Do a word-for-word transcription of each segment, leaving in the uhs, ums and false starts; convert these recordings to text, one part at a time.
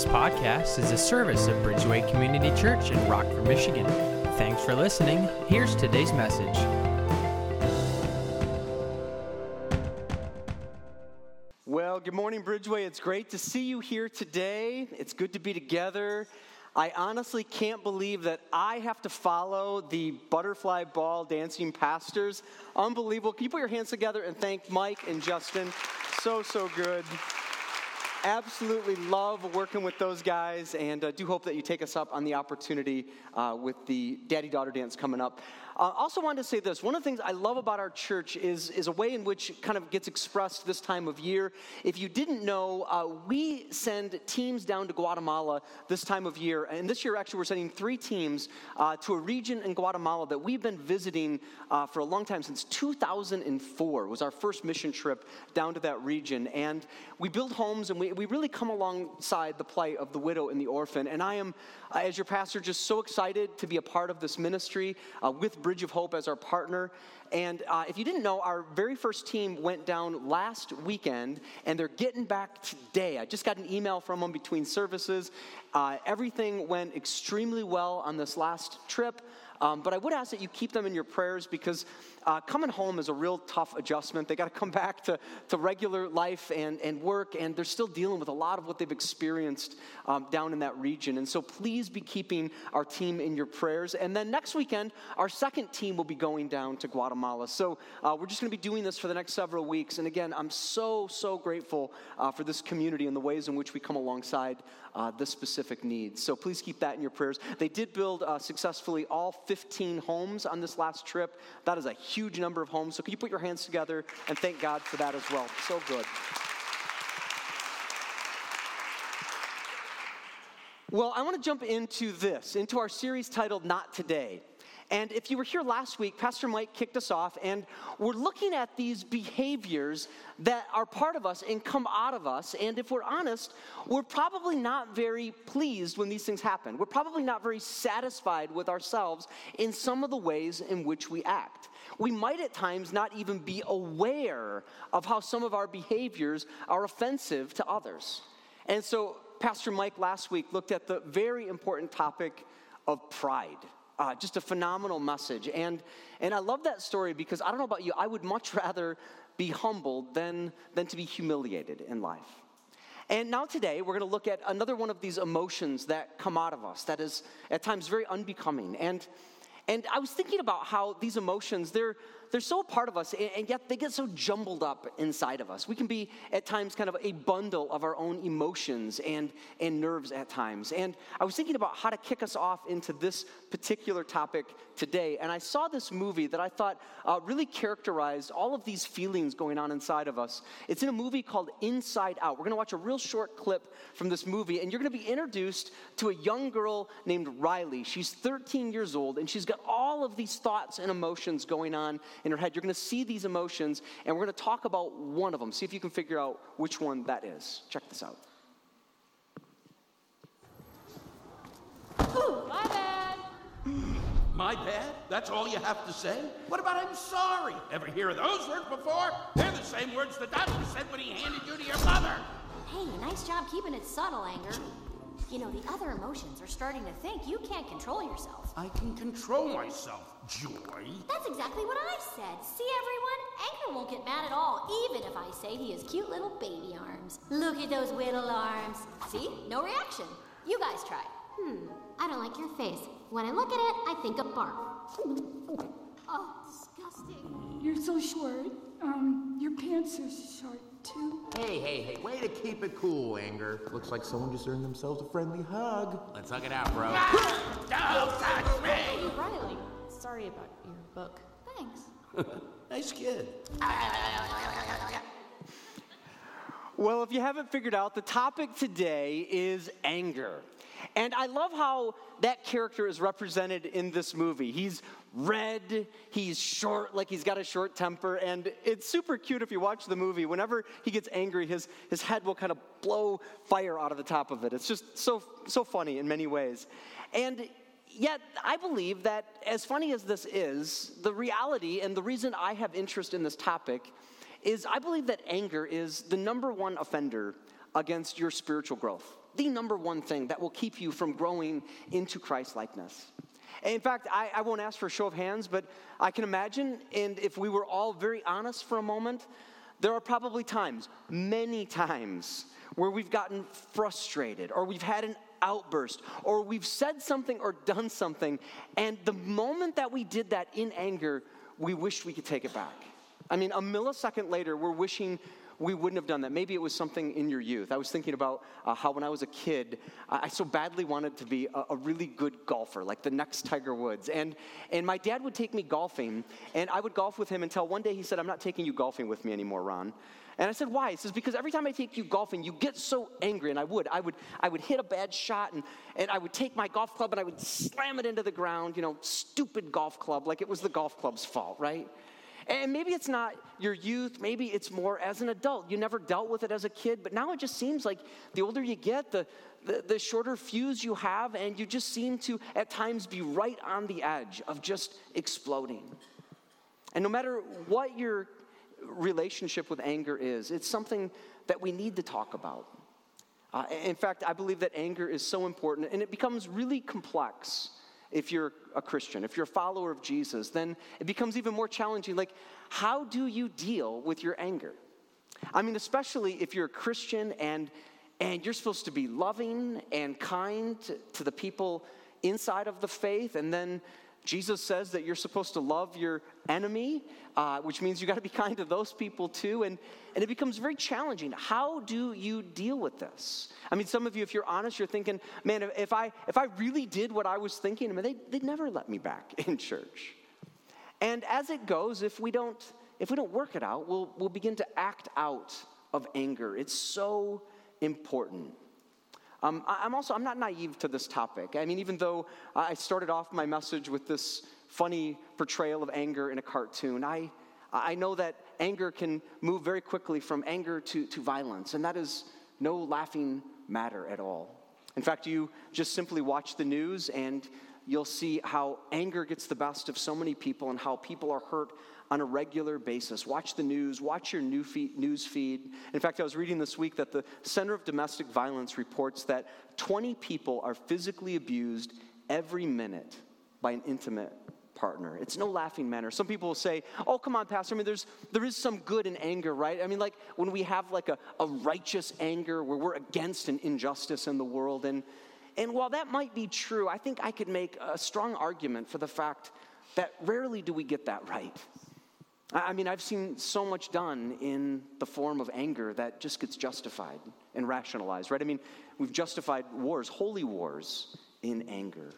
podcast is a service of Bridgeway Community Church in Rockford, Michigan. Thanks for listening. Here's today's message. Well, good morning, Bridgeway. It's great to see you here today. It's good to be together. I honestly can't believe that I have to follow the butterfly ball dancing pastors. Unbelievable. Can you put your hands together and thank Mike and Justin? So, so good. Absolutely love working with those guys, and uh, do hope that you take us up on the opportunity uh, with the daddy-daughter dance coming up. Uh, also wanted to say this. One of the things I love about our church is, is a way in which it kind of gets expressed this time of year. If you didn't know, uh, we send teams down to Guatemala this time of year. And this year, actually, we're sending three teams uh, to a region in Guatemala that we've been visiting uh, for a long time. Since two thousand four was our first mission trip down to that region. And we build homes, and we, we really come alongside the plight of the widow and the orphan. And I am, uh, as your pastor, just so excited to be a part of this ministry uh, with Bridge of Hope as our partner. And uh, if you didn't know, our very first team went down last weekend, and they're getting back today. I just got an email from them between services. Uh, everything went extremely well on this last trip. Um, but I would ask that you keep them in your prayers, because uh, coming home is a real tough adjustment. They got to come back to, to regular life and, and work, and they're still dealing with a lot of what they've experienced um, down in that region. And so please be keeping our team in your prayers. And then next weekend, our second team will be going down to Guatemala. So uh, we're just going to be doing this for the next several weeks. And again, I'm so, so grateful uh, for this community and the ways in which we come alongside uh, this specific needs. So please keep that in your prayers. They did build uh, successfully all fifteen homes on this last trip. That is a huge number of homes. So can you put your hands together and thank God for that as well? So good. Well, I want to jump into this, into our series titled Not Today. And if you were here last week, Pastor Mike kicked us off, and we're looking at these behaviors that are part of us and come out of us. And if we're honest, we're probably not very pleased when these things happen. We're probably not very satisfied with ourselves in some of the ways in which we act. We might at times not even be aware of how some of our behaviors are offensive to others. And so Pastor Mike last week looked at the very important topic of pride. Uh, just a phenomenal message. And and I love that story, because I don't know about you, I would much rather be humbled than, than to be humiliated in life. And now today, we're going to look at another one of these emotions that come out of us that is at times very unbecoming. And and I was thinking about how these emotions, they're they're so a part of us, and yet they get so jumbled up inside of us. We can be at times kind of a bundle of our own emotions and, and nerves at times. And I was thinking about how to kick us off into this particular topic today. And I saw this movie that I thought uh, really characterized all of these feelings going on inside of us. It's in a movie called Inside Out. We're going to watch a real short clip from this movie, and you're going to be introduced to a young girl named Riley. She's thirteen years old, and she's got all of these thoughts and emotions going on in her head. You're going to see these emotions, and we're going to talk about one of them. See if you can figure out which one that is. Check this out. My bad. My bad? That's all you have to say? What about I'm sorry? Ever hear of those words before? They're the same words the doctor said when he handed you to your mother. Hey, nice job keeping it subtle, anger. You know, the other emotions are starting to think you can't control yourself. I can control myself, Joy. That's exactly what I said. See, everyone? Anger won't get mad at all, even if I say he has cute little baby arms. Look at those little arms. See? No reaction. You guys try. Hmm, I don't like your face. When I look at it, I think of bark. Oh, disgusting. You're so short. Um, your pants are short, too. Hey, hey, hey, way to keep it cool, Anger. Looks like someone just earned themselves a friendly hug. Let's hug it out, bro. Don't touch me! Hey, Riley. Sorry about your book. Thanks. Nice kid. Well, if you haven't figured out, the topic today is anger. And I love how that character is represented in this movie. He's red, he's short, like he's got a short temper, and it's super cute if you watch the movie. Whenever he gets angry, his, his head will kind of blow fire out of the top of it. It's just so, so funny in many ways. And yet, I believe that as funny as this is, the reality and the reason I have interest in this topic is I believe that anger is the number one offender against your spiritual growth. the number one thing that will keep you from growing into Christ-likeness. In fact, I, I won't ask for a show of hands, but I can imagine, and if we were all very honest for a moment, there are probably times, many times, where we've gotten frustrated, or we've had an outburst, or we've said something or done something, and the moment that we did that in anger, we wished we could take it back. I mean, a millisecond later, we're wishing we wouldn't have done that. Maybe it was something in your youth. I was thinking about uh, how when I was a kid, I, I so badly wanted to be a, a really good golfer, like the next Tiger Woods. And and my dad would take me golfing, and I would golf with him until one day he said, "I'm not taking you golfing with me anymore, Ron." And I said, "Why?" He says, "Because every time I take you golfing, you get so angry." And I would. I would I would hit a bad shot, and, and I would take my golf club, and I would slam it into the ground, you know, stupid golf club, like it was the golf club's fault, right? And maybe it's not your youth, maybe it's more as an adult. You never dealt with it as a kid, but now it just seems like the older you get, the, the, the shorter fuse you have, and you just seem to at times be right on the edge of just exploding. And no matter what your relationship with anger is, it's something that we need to talk about. Uh, in fact, I believe that anger is so important, and it becomes really complex. If you're a Christian, if you're a follower of Jesus, then it becomes even more challenging. Like, how do you deal with your anger? I mean, especially if you're a Christian and and you're supposed to be loving and kind to, to the people inside of the faith, and then Jesus says that you're supposed to love your enemy, uh, which means you got to be kind to those people too, and, and it becomes very challenging. How do you deal with this? I mean, some of you, if you're honest, you're thinking, man, if I if I really did what I was thinking, I mean, they, they'd never let me back in church. And as it goes, if we don't if we don't work it out, we'll we'll begin to act out of anger. It's so important. Um, I, I'm also, I'm not naive to this topic. I mean, even though I started off my message with this funny portrayal of anger in a cartoon, I I know that anger can move very quickly from anger to, to violence, and that is no laughing matter at all. In fact, you just simply watch the news and you'll see how anger gets the best of so many people and how people are hurt on a regular basis. Watch the news, watch your new feed, news feed. In fact, I was reading this week that the Center of Domestic Violence reports that twenty people are physically abused every minute by an intimate partner. It's no laughing matter. Some people will say, "Oh, come on, Pastor, I mean, there's there is some good in anger, right?" I mean, like when we have like a, a righteous anger where we're against an injustice in the world. And, and while that might be true, I think I could make a strong argument for the fact that rarely do we get that right. I mean, I've seen so much done in the form of anger that just gets justified and rationalized, right? I mean, we've justified wars, holy wars, in anger.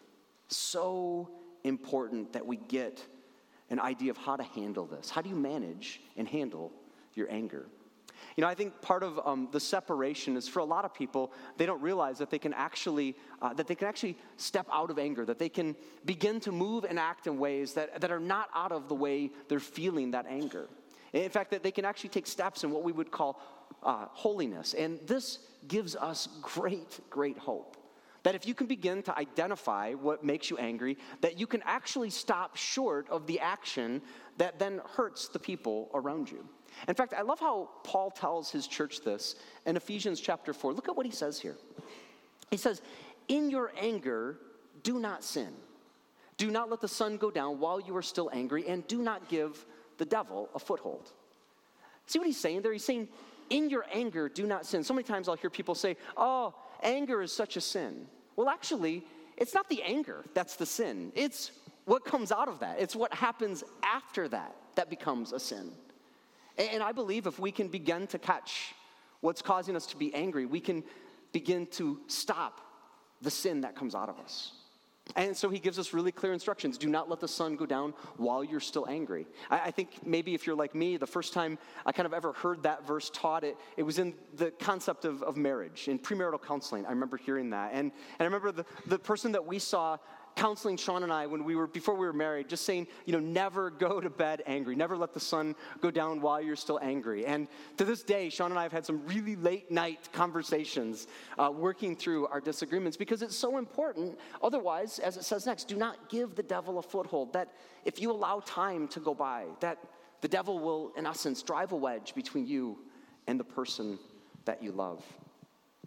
So important that we get an idea of how to handle this. How do you manage and handle your anger? You know, I think part of um, the separation is for a lot of people, they don't realize that they can actually uh, that they can actually step out of anger, that they can begin to move and act in ways that, that are not out of the way they're feeling that anger. In fact, that they can actually take steps in what we would call uh, holiness. And this gives us great, great hope. That if you can begin to identify what makes you angry, that you can actually stop short of the action that then hurts the people around you. In fact, I love how Paul tells his church this in Ephesians chapter four. Look at what he says here. He says, "In your anger, do not sin. Do not let the sun go down while you are still angry, and do not give the devil a foothold." See what he's saying there? He's saying, in your anger, do not sin. So many times I'll hear people say, "Oh, anger is such a sin." Well, actually, it's not the anger that's the sin. It's what comes out of that. It's what happens after that that becomes a sin. And I believe if we can begin to catch what's causing us to be angry, we can begin to stop the sin that comes out of us. And so he gives us really clear instructions. Do not let the sun go down while you're still angry. I, I think maybe if you're like me, the first time I kind of ever heard that verse taught, it, it was in the concept of, of marriage, in premarital counseling. I remember hearing that. And, and I remember the, the person that we saw counseling Sean and I when we were, before we were married, just saying, you know, never go to bed angry. Never let the sun go down while you're still angry. And to this day, Sean and I have had some really late night conversations uh, working through our disagreements because it's so important. Otherwise, as it says next, do not give the devil a foothold. That if you allow time to go by, that the devil will, in essence, drive a wedge between you and the person that you love.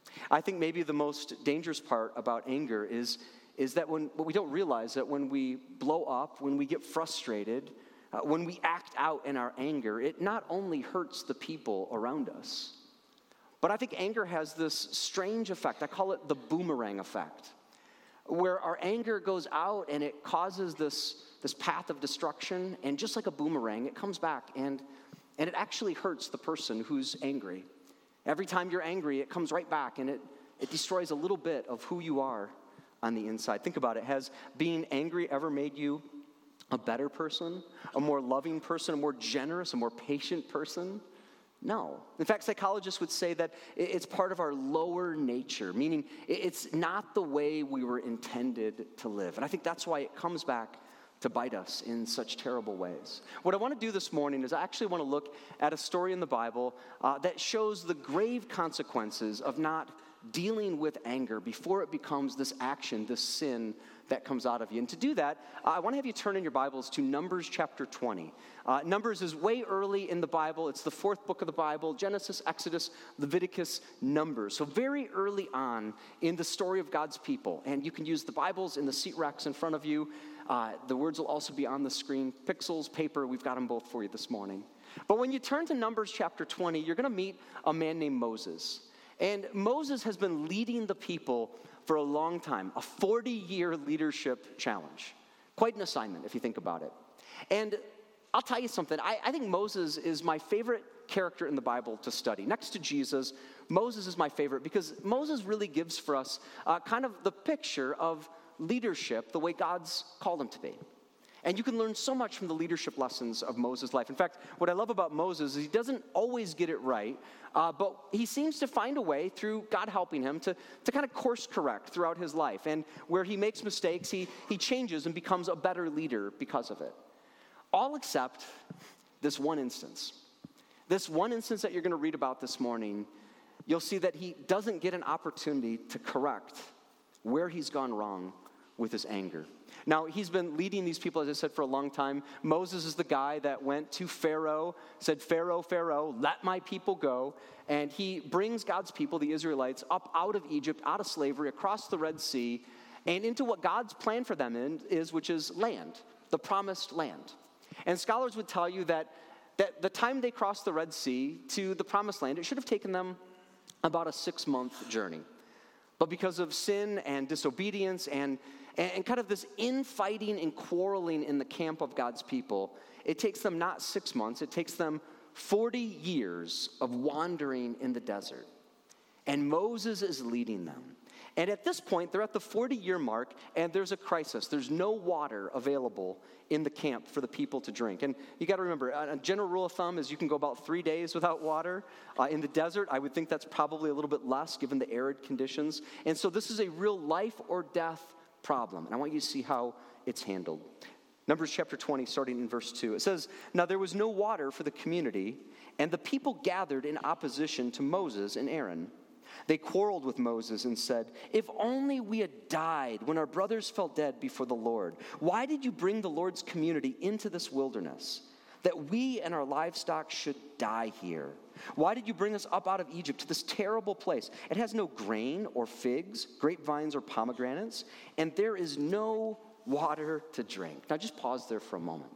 I think maybe the most dangerous part about anger is, is that when, what we don't realize that when we blow up, when we get frustrated, uh, when we act out in our anger, it not only hurts the people around us, but I think anger has this strange effect. I call it the boomerang effect, where our anger goes out and it causes this, this path of destruction, and just like a boomerang, it comes back and, and it actually hurts the person who's angry. Every time you're angry, it comes right back and it, it destroys a little bit of who you are on the inside. Think about it. Has being angry ever made you a better person, a more loving person, a more generous, a more patient person? No. In fact, psychologists would say that it's part of our lower nature, meaning it's not the way we were intended to live. And I think that's why it comes back to bite us in such terrible ways. What I want to do this morning is I actually want to look at a story in the Bible uh, that shows the grave consequences of not dealing with anger before it becomes this action, this sin that comes out of you. And to do that, uh, I want to have you turn in your Bibles to Numbers chapter twenty. Uh, Numbers is way early in the Bible. It's the fourth book of the Bible: Genesis, Exodus, Leviticus, Numbers. So very early on in the story of God's people. And you can use the Bibles in the seat racks in front of you. Uh, the words will also be on the screen. Pixels, paper, we've got them both for you this morning. But when you turn to Numbers chapter twenty, you're going to meet a man named Moses. And Moses has been leading the people for a long time, a forty-year leadership challenge. Quite an assignment, if you think about it. And I'll tell you something, I, I think Moses is my favorite character in the Bible to study. Next to Jesus, Moses is my favorite because Moses really gives for us uh, kind of the picture of leadership the way God's called him to be. And you can learn so much from the leadership lessons of Moses' life. In fact, what I love about Moses is he doesn't always get it right, uh, but he seems to find a way through God helping him to, to kind of course correct throughout his life. And where he makes mistakes, he, he changes and becomes a better leader because of it. All except this one instance. This one instance that you're going to read about this morning, you'll see that he doesn't get an opportunity to correct where he's gone wrong with his anger. Now, he's been leading these people, as I said, for a long time. Moses is the guy that went to Pharaoh, said, Pharaoh, Pharaoh, let my people go. And he brings God's people, the Israelites, up out of Egypt, out of slavery, across the Red Sea, and into what God's plan for them is, which is land, the promised land. And scholars would tell you that, that the time they crossed the Red Sea to the promised land, it should have taken them about a six-month journey. But because of sin and disobedience and, and kind of this infighting and quarreling in the camp of God's people, it takes them not six months, it takes them forty years of wandering in the desert. And Moses is leading them. And at this point, they're at the forty-year mark, and there's a crisis. There's no water available in the camp for the people to drink. And you got to remember, a general rule of thumb is you can go about three days without water. Uh, in the desert, I would think that's probably a little bit less given the arid conditions. And so this is a real life or death problem. And I want you to see how it's handled. Numbers chapter twenty, starting in verse two. It says, now there was no water for the community, and the people gathered in opposition to Moses and Aaron. They quarreled with Moses and said, if only we had died when our brothers fell dead before the Lord. Why did you bring the Lord's community into this wilderness, that we and our livestock should die here? Why did you bring us up out of Egypt to this terrible place? It has no grain or figs, grapevines or pomegranates, and there is no water to drink. Now just pause there for a moment.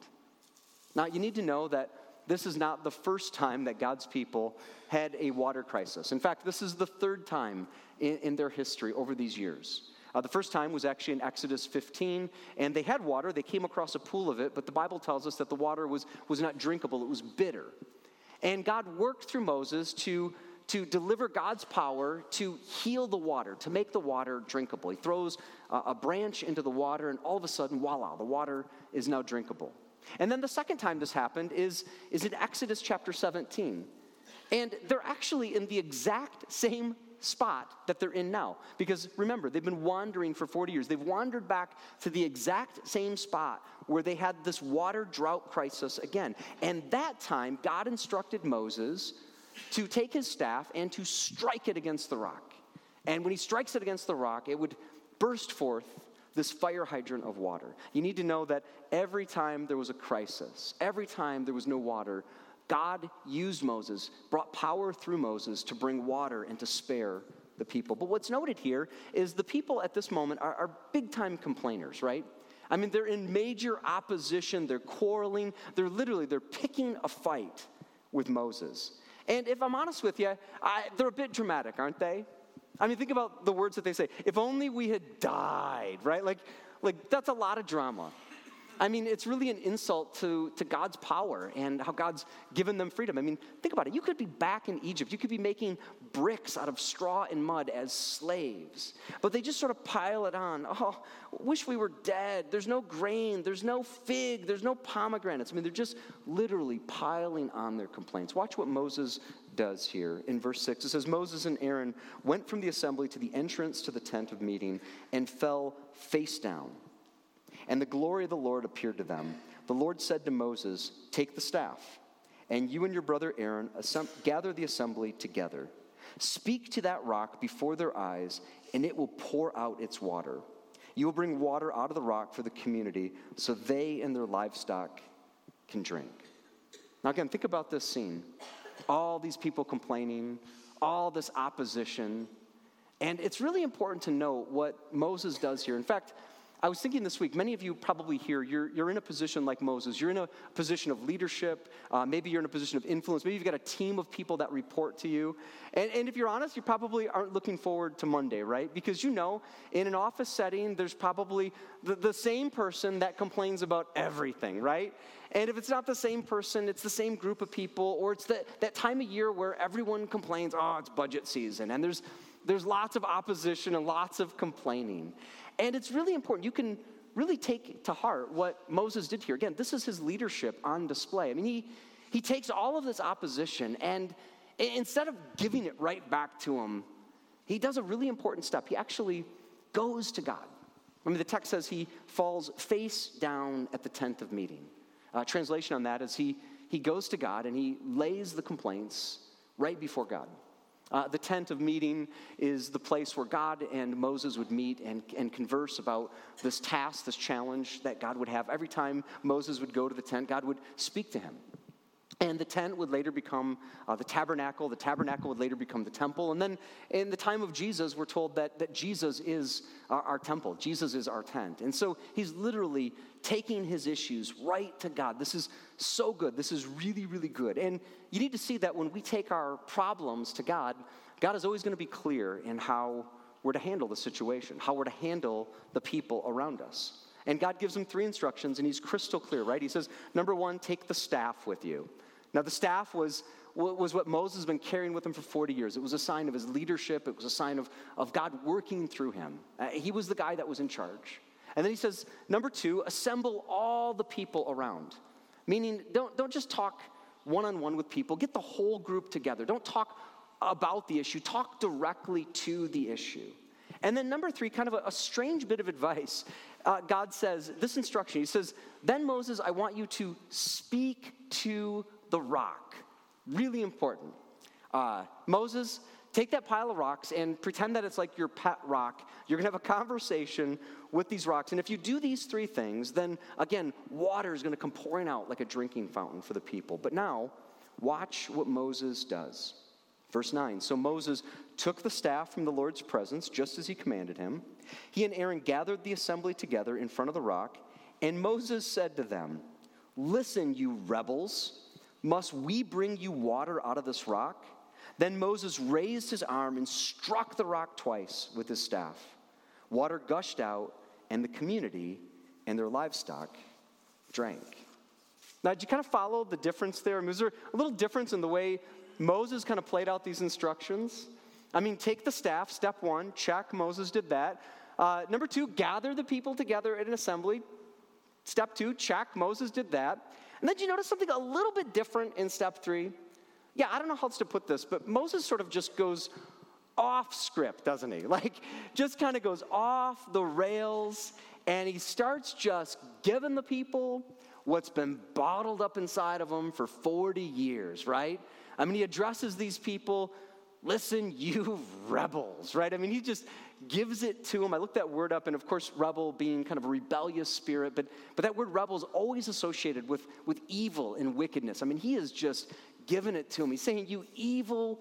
Now you need to know that this is not the first time that God's people had a water crisis. In fact, this is the third time in, in their history over these years. Uh, the first time was actually in Exodus fifteen, and they had water. They came across a pool of it, but the Bible tells us that the water was, was not drinkable. It was bitter. And God worked through Moses to, to deliver God's power to heal the water, to make the water drinkable. He throws a, a branch into the water, and all of a sudden, voila, the water is now drinkable. And then the second time this happened is, is in Exodus chapter seventeen. And they're actually in the exact same spot that they're in now. Because remember, they've been wandering for forty years. They've wandered back to the exact same spot where they had this water drought crisis again. And that time, God instructed Moses to take his staff and to strike it against the rock. And when he strikes it against the rock, it would burst forth this fire hydrant of water. You need to know that every time there was a crisis, every time there was no water, God used Moses, brought power through Moses to bring water and to spare the people. But what's noted here is the people at this moment are, are big-time complainers, right? I mean, they're in major opposition. They're quarreling. They're literally, they're picking a fight with Moses. And if I'm honest with you, I, they're a bit dramatic, aren't they? I mean, think about the words that they say. If only we had died, right? Like, like that's a lot of drama. I mean, it's really an insult to, to God's power and how God's given them freedom. I mean, think about it. You could be back in Egypt. You could be making bricks out of straw and mud as slaves. But they just sort of pile it on. Oh, wish we were dead. There's no grain. There's no fig. There's no pomegranates. I mean, they're just literally piling on their complaints. Watch what Moses does here. In verse six, it says, Moses and Aaron went from the assembly to the entrance to the tent of meeting and fell face down. And the glory of the Lord appeared to them. The Lord said to Moses, take the staff, and you and your brother Aaron assemb- gather the assembly together. Speak to that rock before their eyes, and it will pour out its water. You will bring water out of the rock for the community, so they and their livestock can drink. Now again, think about this scene. All these people complaining, all this opposition. And it's really important to note what Moses does here. In fact, I was thinking this week, many of you probably here, you're, you're in a position like Moses. You're in a position of leadership. Uh, maybe you're in a position of influence. Maybe you've got a team of people that report to you. And, and if you're honest, you probably aren't looking forward to Monday, right? Because you know, in an office setting, there's probably the, the same person that complains about everything, right? And if it's not the same person, it's the same group of people, or it's the, that time of year where everyone complains, oh, it's budget season. And there's there's lots of opposition and lots of complaining. And it's really important. You can really take to heart what Moses did here. Again, this is his leadership on display. I mean, he, he takes all of this opposition, and instead of giving it right back to him, he does a really important step. He actually goes to God. I mean, the text says he falls face down at the tent of meeting. Uh, translation on that is he, he goes to God and he lays the complaints right before God. Uh, the tent of meeting is the place where God and Moses would meet and, and converse about this task, this challenge that God would have. Every time Moses would go to the tent, God would speak to him. And the tent would later become uh, the tabernacle. The tabernacle would later become the temple. And then in the time of Jesus, we're told that, that Jesus is our, our temple. Jesus is our tent. And so he's literally taking his issues right to God. This is so good. This is really, really good. And you need to see that when we take our problems to God, God is always going to be clear in how we're to handle the situation, how we're to handle the people around us. And God gives him three instructions, and he's crystal clear, right? He says, number one, take the staff with you. Now, the staff was, was what Moses has been carrying with him for forty years. It was a sign of his leadership. It was a sign of, of God working through him. Uh, he was the guy that was in charge. And then he says, number two, assemble all the people around. Meaning, don't, don't just talk one-on-one with people. Get the whole group together. Don't talk about the issue. Talk directly to the issue. And then number three, kind of a, a strange bit of advice. Uh, God says, this instruction, he says, then Moses, I want you to speak to the rock. Really important. Uh, Moses, take that pile of rocks and pretend that it's like your pet rock. You're going to have a conversation with these rocks. And if you do these three things, then again, water is going to come pouring out like a drinking fountain for the people. But now, watch what Moses does. Verse nine, so Moses took the staff from the Lord's presence, just as he commanded him. He and Aaron gathered the assembly together in front of the rock, and Moses said to them, listen, you rebels, must we bring you water out of this rock? Then Moses raised his arm and struck the rock twice with his staff. Water gushed out, and the community and their livestock drank. Now, did you kind of follow the difference there? I mean, was there a little difference in the way Moses kind of played out these instructions? I mean, take the staff, step one, check, Moses did that. Uh, number two, gather the people together at an assembly. Step two, check, Moses did that. And then did you notice something a little bit different in step three? Yeah, I don't know how else to put this, but Moses sort of just goes off script, doesn't he? Like, just kind of goes off the rails, and he starts just giving the people what's been bottled up inside of them for forty years, right? I mean, he addresses these people, listen, you rebels, right? I mean, he just gives it to them. I looked that word up, and of course, rebel being kind of a rebellious spirit, but, but that word rebel is always associated with, with evil and wickedness. I mean, he is just giving it to them. He's saying, you evil,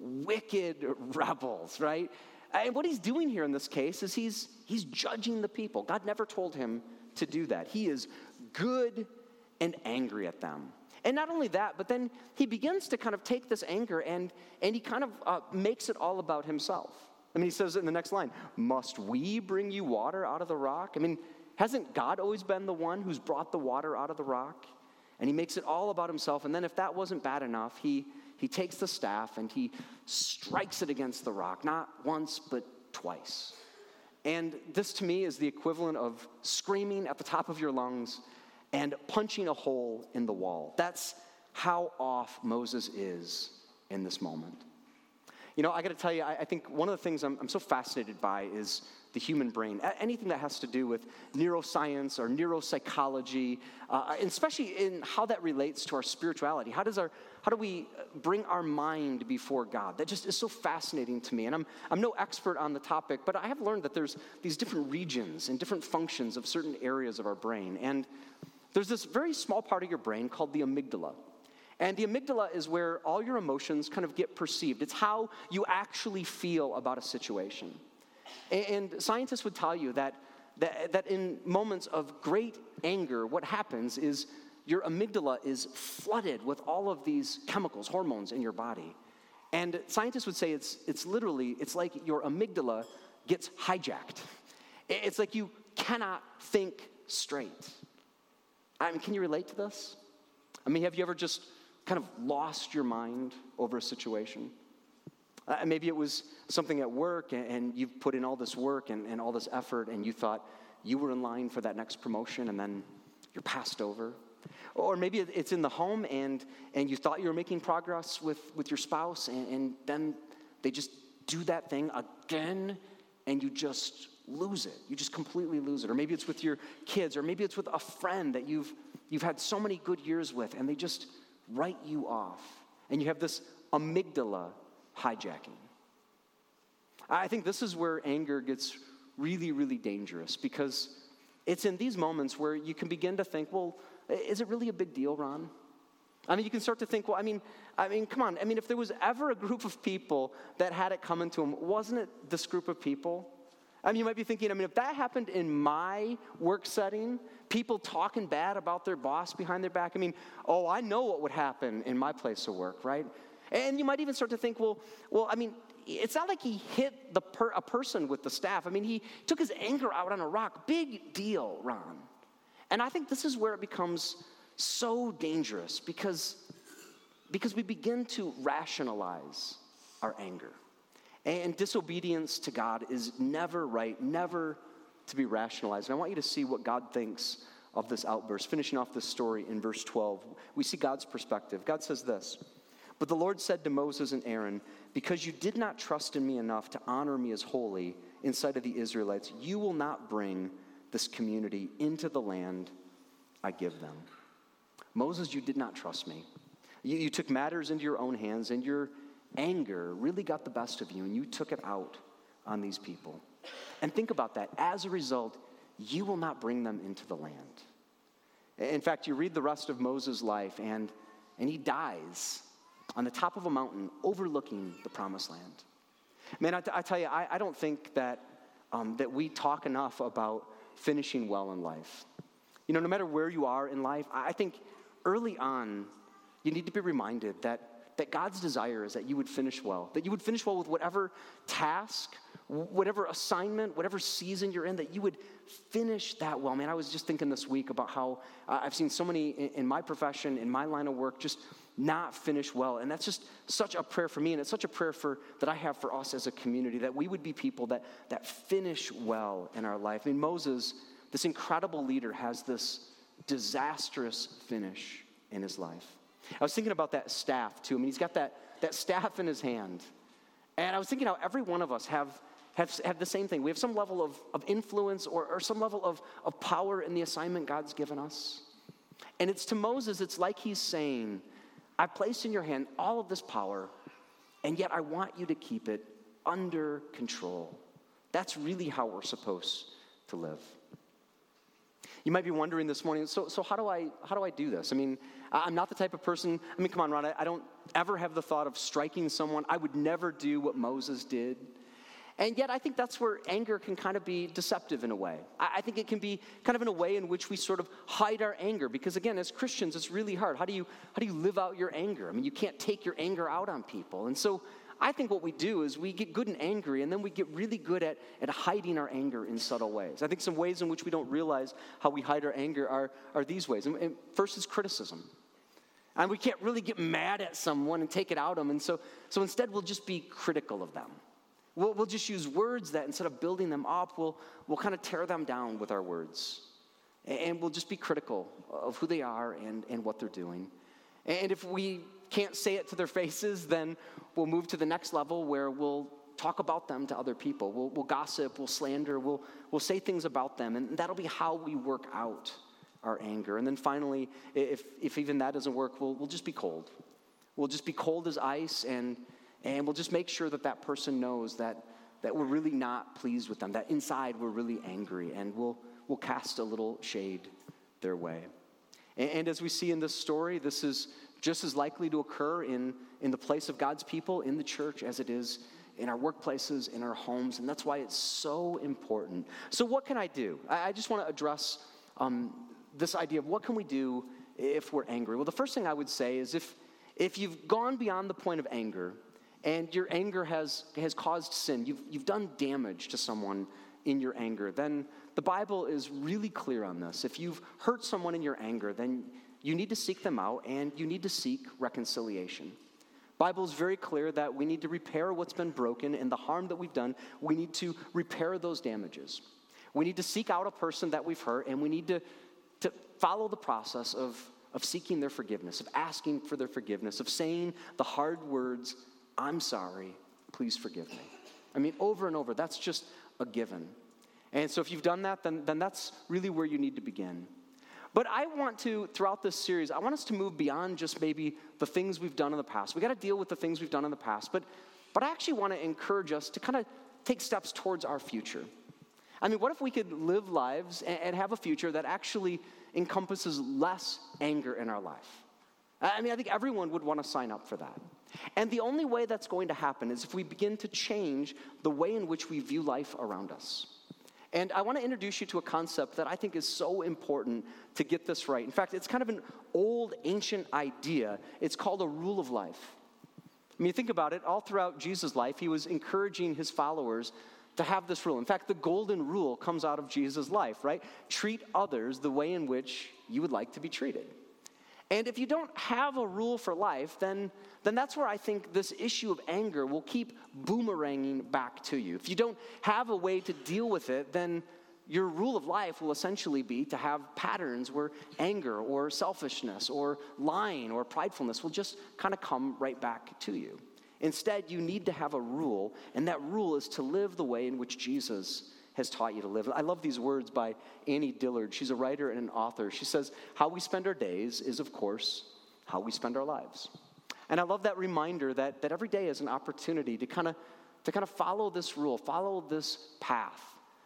wicked rebels, right? And what he's doing here in this case is he's he's judging the people. God never told him to do that. He is good and angry at them. And not only that, but then he begins to kind of take this anger and, and he kind of uh, makes it all about himself. I mean, he says it in the next line, must we bring you water out of the rock? I mean, hasn't God always been the one who's brought the water out of the rock? And he makes it all about himself. And then if that wasn't bad enough, he, he takes the staff and he strikes it against the rock, not once, but twice. And this to me is the equivalent of screaming at the top of your lungs and punching a hole in the wall. That's how off Moses is in this moment. You know, I got to tell you, I, I think one of the things I'm, I'm so fascinated by is the human brain. A- anything that has to do with neuroscience or neuropsychology, uh, and especially in how that relates to our spirituality. How does our, how do we bring our mind before God? That just is so fascinating to me. And I'm, I'm no expert on the topic, but I have learned that there's these different regions and different functions of certain areas of our brain. And there's this very small part of your brain called the amygdala. And the amygdala is where all your emotions kind of get perceived. It's how you actually feel about a situation. And scientists would tell you that, that, that in moments of great anger, what happens is your amygdala is flooded with all of these chemicals, hormones in your body. And scientists would say it's, it's literally, it's like your amygdala gets hijacked. It's like you cannot think straight. I mean, can you relate to this? I mean, have you ever just kind of lost your mind over a situation? Uh, maybe it was something at work and, and you've put in all this work and, and all this effort and you thought you were in line for that next promotion and then you're passed over. Or maybe it's in the home and, and you thought you were making progress with, with your spouse and, and then they just do that thing again and you just lose it. You just completely lose it. Or maybe it's with your kids, or maybe it's with a friend that you've you've had so many good years with, and they just write you off. And you have this amygdala hijacking. I think this is where anger gets really, really dangerous, because it's in these moments where you can begin to think, well, is it really a big deal, Ron? I mean, you can start to think, well, I mean, I mean, come on. I mean, if there was ever a group of people that had it coming to them, wasn't it this group of people? I mean, you might be thinking, I mean, if that happened in my work setting, people talking bad about their boss behind their back, I mean, oh, I know what would happen in my place of work, right? And you might even start to think, well, well, I mean, it's not like he hit the per, a person with the staff. I mean, he took his anger out on a rock. Big deal, Ron. And I think this is where it becomes so dangerous, because, because we begin to rationalize our anger. And disobedience to God is never right, never to be rationalized. And I want you to see what God thinks of this outburst. Finishing off this story in verse twelve, we see God's perspective. God says this, "But the Lord said to Moses and Aaron, because you did not trust in me enough to honor me as holy in sight of the Israelites, you will not bring this community into the land I give them." Moses, you did not trust me. You, you took matters into your own hands, and your anger really got the best of you, and you took it out on these people. And think about that. As a result, you will not bring them into the land. In fact, you read the rest of Moses' life, and, and he dies on the top of a mountain overlooking the promised land. Man, I, t- I tell you, I, I don't think that, um, that we talk enough about finishing well in life. You know, no matter where you are in life, I, I think early on, you need to be reminded that that God's desire is that you would finish well, that you would finish well with whatever task, whatever assignment, whatever season you're in, that you would finish that well. Man, I was just thinking this week about how uh, I've seen so many in, in my profession, in my line of work, just not finish well. And that's just such a prayer for me, and it's such a prayer for that I have for us as a community, that we would be people that, that finish well in our life. I mean, Moses, this incredible leader, has this disastrous finish in his life. I was thinking about that staff, too. I mean, he's got that, that staff in his hand. And I was thinking how every one of us have, have, have the same thing. We have some level of, of influence or, or some level of, of power in the assignment God's given us. And it's to Moses, it's like he's saying, I place in your hand all of this power, and yet I want you to keep it under control. That's really how we're supposed to live. You might be wondering this morning, so so how do I how do I do this? I mean, I'm not the type of person, I mean, come on, Ron, I, I don't ever have the thought of striking someone. I would never do what Moses did. And yet I think that's where anger can kind of be deceptive in a way. I, I think it can be kind of in a way in which we sort of hide our anger, because again, as Christians, it's really hard. How do you how do you live out your anger? I mean, you can't take your anger out on people. And so I think what we do is we get good and angry, and then we get really good at, at hiding our anger in subtle ways. I think some ways in which we don't realize how we hide our anger are, are these ways. And, and first is criticism. And we can't really get mad at someone and take it out on them. And so, so instead, we'll just be critical of them. We'll, we'll just use words that instead of building them up, we'll, we'll kind of tear them down with our words. And we'll just be critical of who they are and, and what they're doing. And if we can't say it to their faces, then we'll move to the next level where we'll talk about them to other people. We'll, we'll gossip, we'll slander, we'll, we'll say things about them, and that'll be how we work out our anger. And then finally, if, if even that doesn't work, we'll, we'll just be cold. We'll just be cold as ice, and, and we'll just make sure that that person knows that, that we're really not pleased with them, that inside we're really angry, and we'll, we'll cast a little shade their way. And, and as we see in this story, this is just as likely to occur in, in the place of God's people, in the church, as it is in our workplaces, in our homes, and that's why it's so important. So what can I do? I, I just want to address um, this idea of what can we do if we're angry? Well, the first thing I would say is if if you've gone beyond the point of anger, and your anger has, has caused sin, you've, you've done damage to someone in your anger, then the Bible is really clear on this. If you've hurt someone in your anger, then you need to seek them out, and you need to seek reconciliation. The Bible is very clear that we need to repair what's been broken and the harm that we've done. We need to repair those damages. We need to seek out a person that we've hurt, and we need to, to follow the process of, of seeking their forgiveness, of asking for their forgiveness, of saying the hard words, "I'm sorry, please forgive me." I mean, over and over, that's just a given. And so if you've done that, then, then that's really where you need to begin. But I want to, throughout this series, I want us to move beyond just maybe the things we've done in the past. We got to deal with the things we've done in the past, but but I actually want to encourage us to kind of take steps towards our future. I mean, what if we could live lives and, and have a future that actually encompasses less anger in our life? I mean, I think everyone would want to sign up for that. And the only way that's going to happen is if we begin to change the way in which we view life around us. And I want to introduce you to a concept that I think is so important to get this right. In fact, it's kind of an old, ancient idea. It's called a rule of life. I mean, think about it. All throughout Jesus' life, he was encouraging his followers to have this rule. In fact, the golden rule comes out of Jesus' life, right? Treat others the way in which you would like to be treated. And if you don't have a rule for life, then, then that's where I think this issue of anger will keep boomeranging back to you. If you don't have a way to deal with it, then your rule of life will essentially be to have patterns where anger or selfishness or lying or pridefulness will just kind of come right back to you. Instead, you need to have a rule, and that rule is to live the way in which Jesus has taught you to live. I love these words by Annie Dillard. She's a writer and an author. She says, how we spend our days is, of course, how we spend our lives. And I love that reminder that, that every day is an opportunity to kind of to kind of follow this rule, follow this path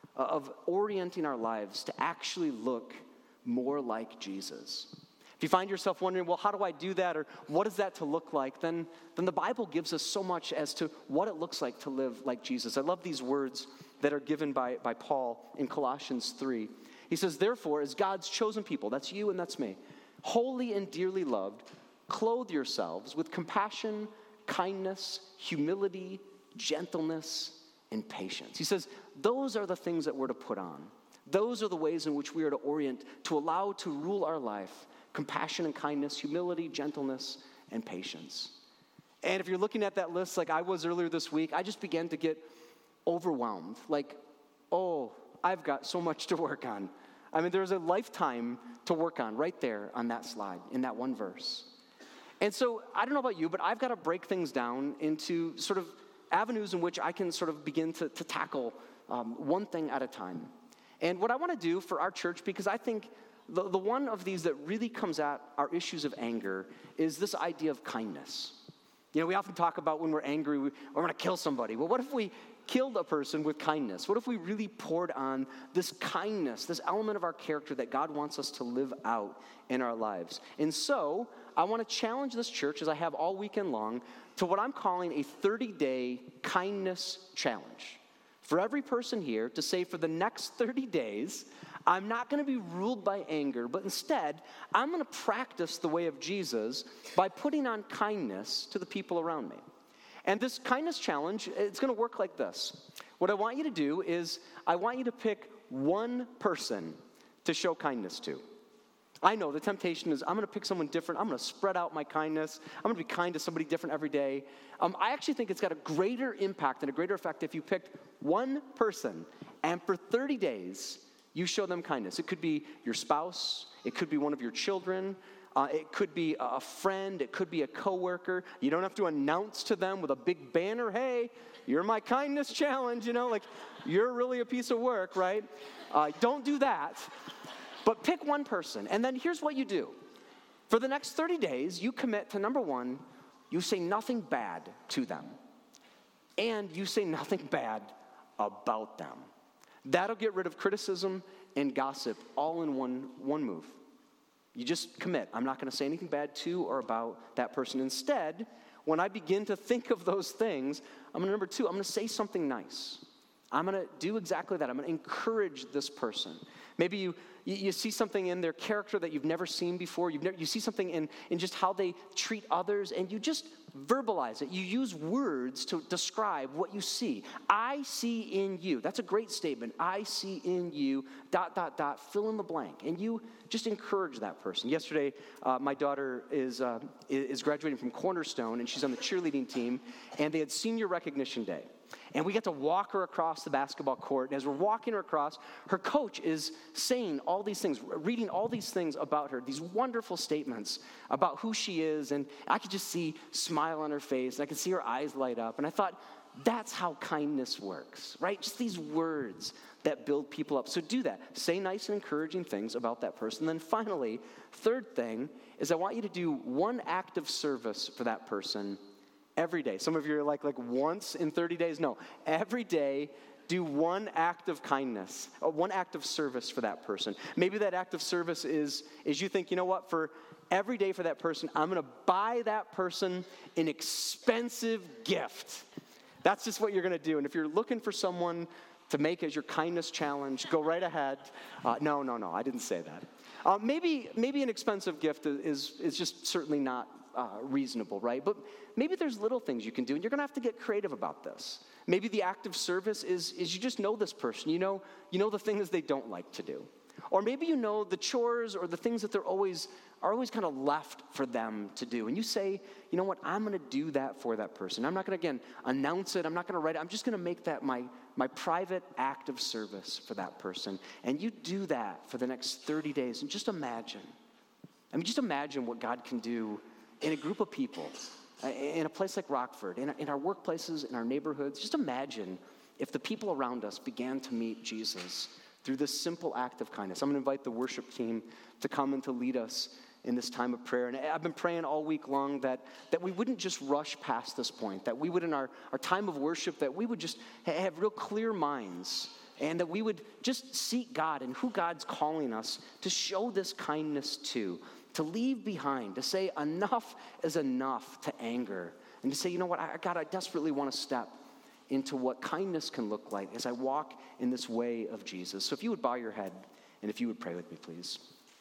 of orienting our lives to actually look more like Jesus. If you find yourself wondering, well, how do I do that, or what is that to look like, then, then the Bible gives us so much as to what it looks like to live like Jesus. I love these words that are given by, by Paul in Colossians three. He says, therefore, as God's chosen people, that's you and that's me, holy and dearly loved, clothe yourselves with compassion, kindness, humility, gentleness, and patience. He says, those are the things that we're to put on. Those are the ways in which we are to orient, to allow to rule our life, compassion and kindness, humility, gentleness, and patience. And if you're looking at that list like I was earlier this week, I just began to get overwhelmed. Like, oh, I've got so much to work on. I mean, there's a lifetime to work on right there on that slide, in that one verse. And so, I don't know about you, but I've got to break things down into sort of avenues in which I can sort of begin to, to tackle um, one thing at a time. And what I want to do for our church, because I think the, the one of these that really comes at our issues of anger is this idea of kindness. You know, we often talk about when we're angry, we, we're going to kill somebody. Well, what if we killed a person with kindness? What if we really poured on this kindness, this element of our character that God wants us to live out in our lives? And so I want to challenge this church, as I have all weekend long, to what I'm calling a thirty-day kindness challenge. For every person here to say, for the next thirty days, I'm not going to be ruled by anger, but instead, I'm going to practice the way of Jesus by putting on kindness to the people around me. And this kindness challenge, it's going to work like this. What I want you to do is, I want you to pick one person to show kindness to. I know the temptation is, I'm going to pick someone different. I'm going to spread out my kindness. I'm going to be kind to somebody different every day. Um, I actually think it's got a greater impact and a greater effect if you picked one person, and for thirty days, you show them kindness. It could be your spouse. It could be one of your children. Uh, it could be a friend. It could be a coworker. You don't have to announce to them with a big banner, hey, you're my kindness challenge, you know, like you're really a piece of work, right? Uh, don't do that. But pick one person, and then here's what you do. For the next thirty days, you commit to, number one, you say nothing bad to them. And you say nothing bad about them. That'll get rid of criticism and gossip all in one, one move. You just commit. I'm not going to say anything bad to or about that person. Instead, when I begin to think of those things, I'm going to, number two, I'm going to say something nice. I'm going to do exactly that. I'm going to encourage this person. Maybe you, you you see something in their character that you've never seen before. You've never, you see something in, in just how they treat others, and you just verbalize it. You use words to describe what you see. I see in you. That's a great statement. I see in you, dot, dot, dot, fill in the blank. And you just encourage that person. Yesterday, uh, my daughter is, uh, is graduating from Cornerstone, and she's on the cheerleading team, and they had senior recognition day. And we get to walk her across the basketball court. And as we're walking her across, her coach is saying all these things, reading all these things about her, these wonderful statements about who she is. And I could just see smile on her face, and I could see her eyes light up. And I thought, that's how kindness works, right? Just these words that build people up. So do that. Say nice and encouraging things about that person. And then finally, third thing is I want you to do one act of service for that person every day. Some of you are like, like once in thirty days. No, every day, do one act of kindness, uh, one act of service for that person. Maybe that act of service is, is you think, you know what, for every day for that person, I'm going to buy that person an expensive gift. That's just what you're going to do. And if you're looking for someone to make as your kindness challenge, go right ahead. Uh, no, no, no, I didn't say that. Uh, maybe, maybe an expensive gift is, is just certainly not Uh, reasonable, right? But maybe there's little things you can do, and you're going to have to get creative about this. Maybe the act of service is, is you just know this person. You know, you know the things they don't like to do. Or maybe you know the chores or the things that they're always are always kind of left for them to do. And you say, you know what, I'm going to do that for that person. I'm not going to, again, announce it. I'm not going to write it. I'm just going to make that my, my private act of service for that person. And you do that for the next thirty days. And just imagine. I mean, just imagine what God can do in a group of people, in a place like Rockford, in our, in our workplaces, in our neighborhoods. Just imagine if the people around us began to meet Jesus through this simple act of kindness. I'm going to invite the worship team to come and to lead us in this time of prayer. And I've been praying all week long that, that we wouldn't just rush past this point, that we would, in our, our time of worship, that we would just have real clear minds, and that we would just seek God and who God's calling us to show this kindness to. To leave behind, to say enough is enough to anger, and to say, you know what, I, God, I desperately want to step into what kindness can look like as I walk in this way of Jesus. So if you would bow your head, and if you would pray with me, please.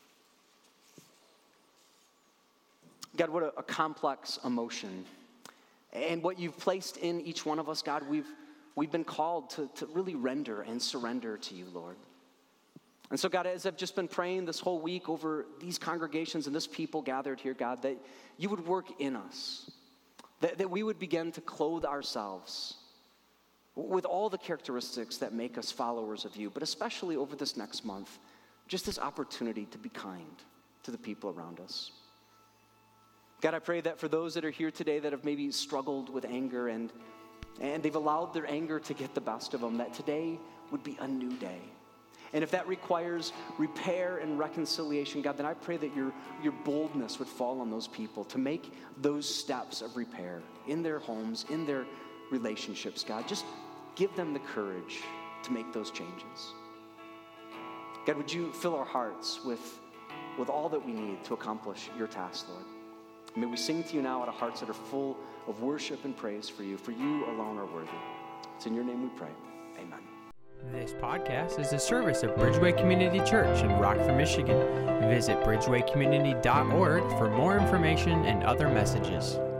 God, what a, a complex emotion, and what you've placed in each one of us, God, we've, we've been called to, to really render and surrender to you, Lord. And so, God, as I've just been praying this whole week over these congregations and this people gathered here, God, that you would work in us, that, that we would begin to clothe ourselves with all the characteristics that make us followers of you, but especially over this next month, just this opportunity to be kind to the people around us. God, I pray that for those that are here today that have maybe struggled with anger and, and they've allowed their anger to get the best of them, that today would be a new day. And if that requires repair and reconciliation, God, then I pray that your, your boldness would fall on those people to make those steps of repair in their homes, in their relationships, God. Just give them the courage to make those changes. God, would you fill our hearts with, with all that we need to accomplish your task, Lord? May we sing to you now out of hearts that are full of worship and praise for you, for you alone are worthy. It's in your name we pray. Amen. This podcast is a service of Bridgeway Community Church in Rockford, Michigan. Visit bridgeway community dot org for more information and other messages.